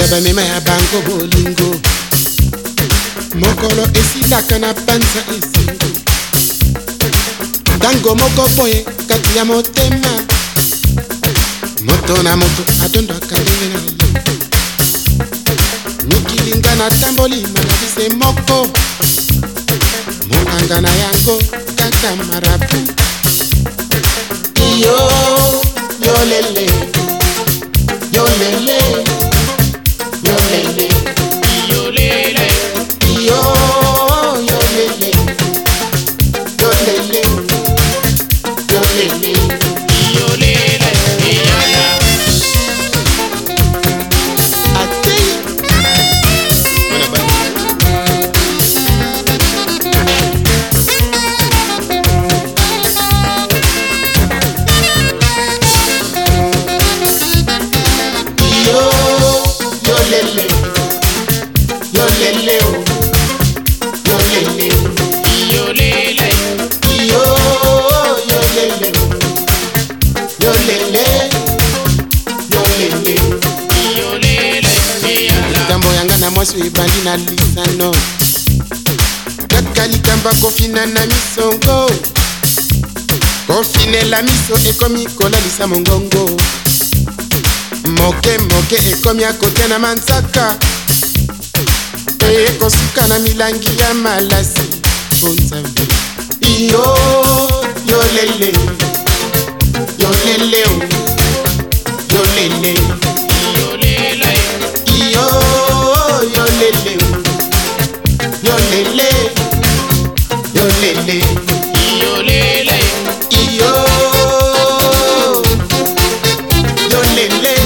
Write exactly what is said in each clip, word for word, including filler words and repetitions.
ba mema ya bango bolingo mokolo esilaka na panza esengo tango moko boye kati ya motema moto na moto atondwaka ndenge na yo mikilinga na tamboli manabise moko mokanga na yango kaka marabu yo yo lele yo lele yo lele yo lele yo yo lele yo lele yo lele yo lele yala ate ona ba lele yo lele yo lele yo lele yo yo lele yo lele yo lele yo lele tambo yanga na mwasi ibandi na lisano kaka likamba kofina na misongo kofinela miso ekomi kolalisa mongongo moke moke ekomi akote na manzaka ekosuka na milangi ya malasi ponzambe yo yo lele yo lele yo lele yo lele yo yo lele yo lele yo lele yo lele yo yo lele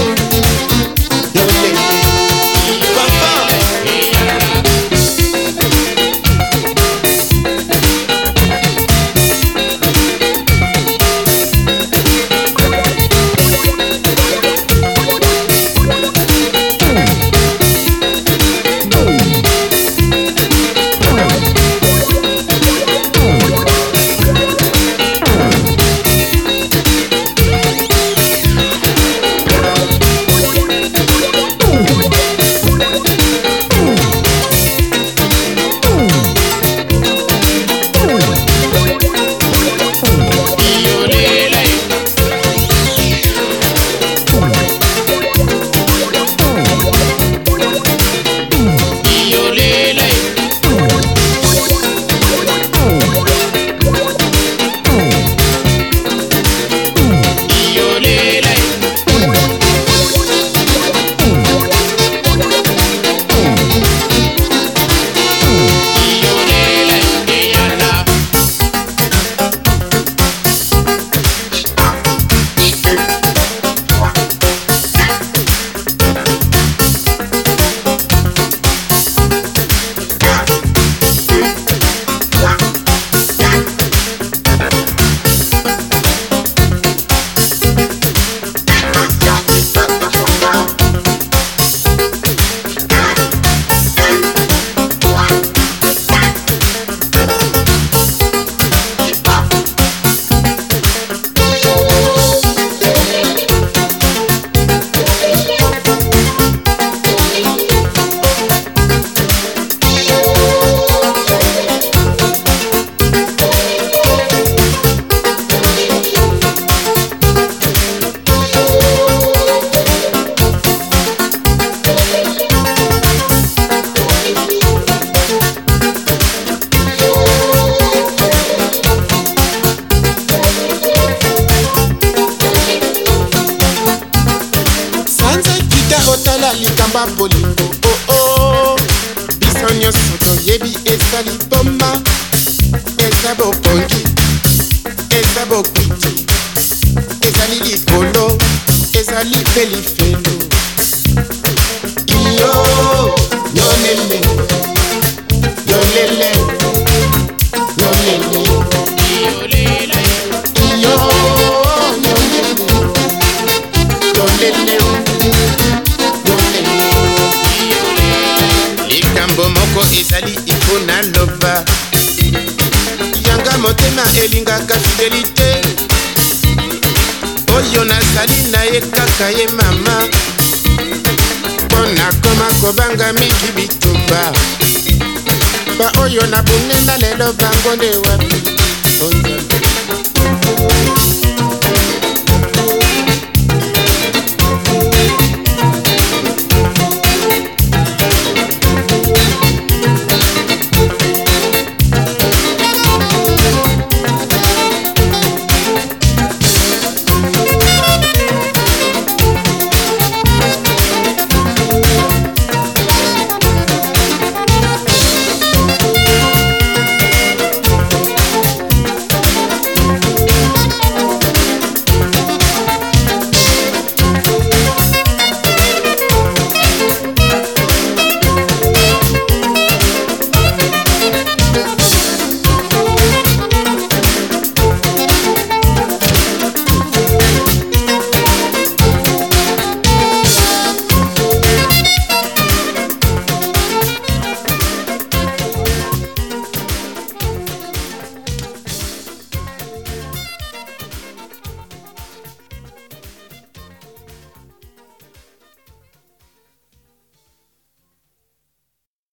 likamba bolingo oh oh biso nyonso toyebi ezali boma eza bopongi eza bokwiti ezali likolo ezali mpe lifelo yo yo lele yo lele yo lele yo lele yo yo lele yo lele likambo moko ezali ifuna loba yanga motema elingaka fidelite oyo nazali na ye kaka ye mama lelo nakoma kobanga miki bitumba ba oyo na bunenda lelo bango nde wapi onzambe